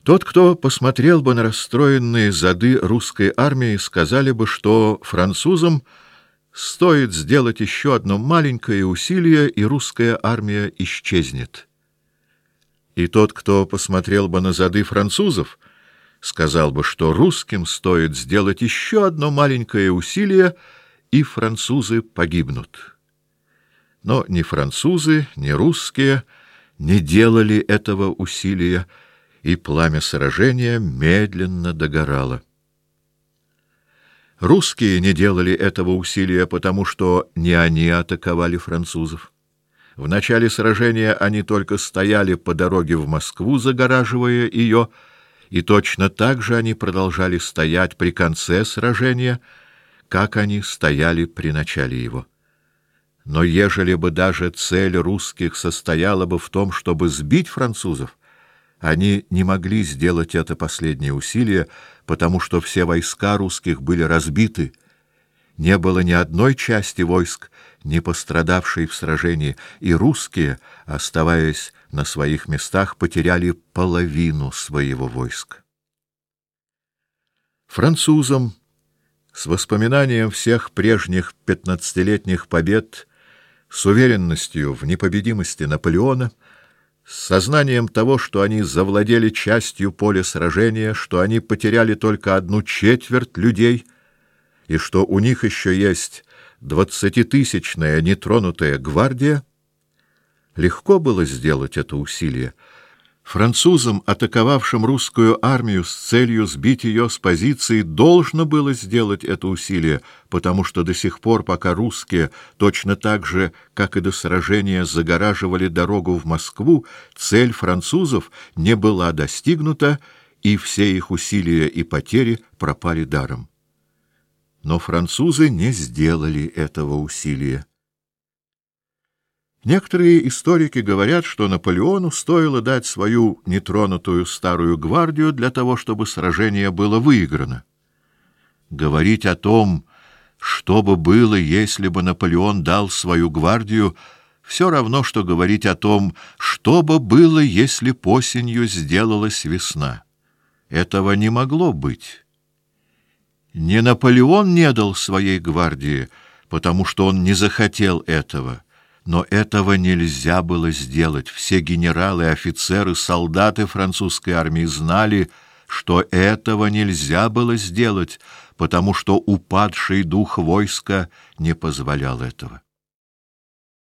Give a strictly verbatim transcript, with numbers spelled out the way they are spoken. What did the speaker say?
Тот, кто посмотрел бы на расстроенные зады русской армии, сказали бы, что французам стоит сделать еще одно маленькое усилие, и русская армия исчезнет. И тот, кто посмотрел бы на зады французов, сказал бы, что русским стоит сделать еще одно маленькое усилие, и французы погибнут. Но ни французы, ни русские не делали этого усилия, и пламя сражения медленно догорало. Русские не делали этого усилия, потому что не они атаковали французов. В начале сражения они только стояли по дороге в Москву, загораживая ее, и точно так же они продолжали стоять при конце сражения, как они стояли при начале его. Но ежели бы даже цель русских состояла бы в том, чтобы сбить французов, они не могли сделать это последнее усилие, потому что все войска русских были разбиты. Не было ни одной части войск, не пострадавшей в сражении, и русские, оставаясь на своих местах, потеряли половину своего войска. Французам, с воспоминанием всех прежних пятнадцатилетних побед, с уверенностью в непобедимости Наполеона, с сознанием того, что они завладели частью поля сражения, что они потеряли только одну четверть людей, и что у них еще есть двадцатитысячная нетронутая гвардия, легко было сделать это усилие. Французам, атаковавшим русскую армию с целью сбить ее с позиции, должно было сделать это усилие, потому что до сих пор, пока русские точно так же, как и до сражения, загораживали дорогу в Москву, цель французов не была достигнута, и все их усилия и потери пропали даром. Но французы не сделали этого усилия. Некоторые историки говорят, что Наполеону стоило дать свою нетронутую старую гвардию для того, чтобы сражение было выиграно. Говорить о том, что бы было, если бы Наполеон дал свою гвардию, все равно, что говорить о том, что бы было, если б осенью сделалась весна. Этого не могло быть. Не Наполеон не дал своей гвардии, потому что он не захотел этого. Но этого нельзя было сделать. Все генералы, офицеры, солдаты французской армии знали, что этого нельзя было сделать, потому что упадший дух войска не позволял этого.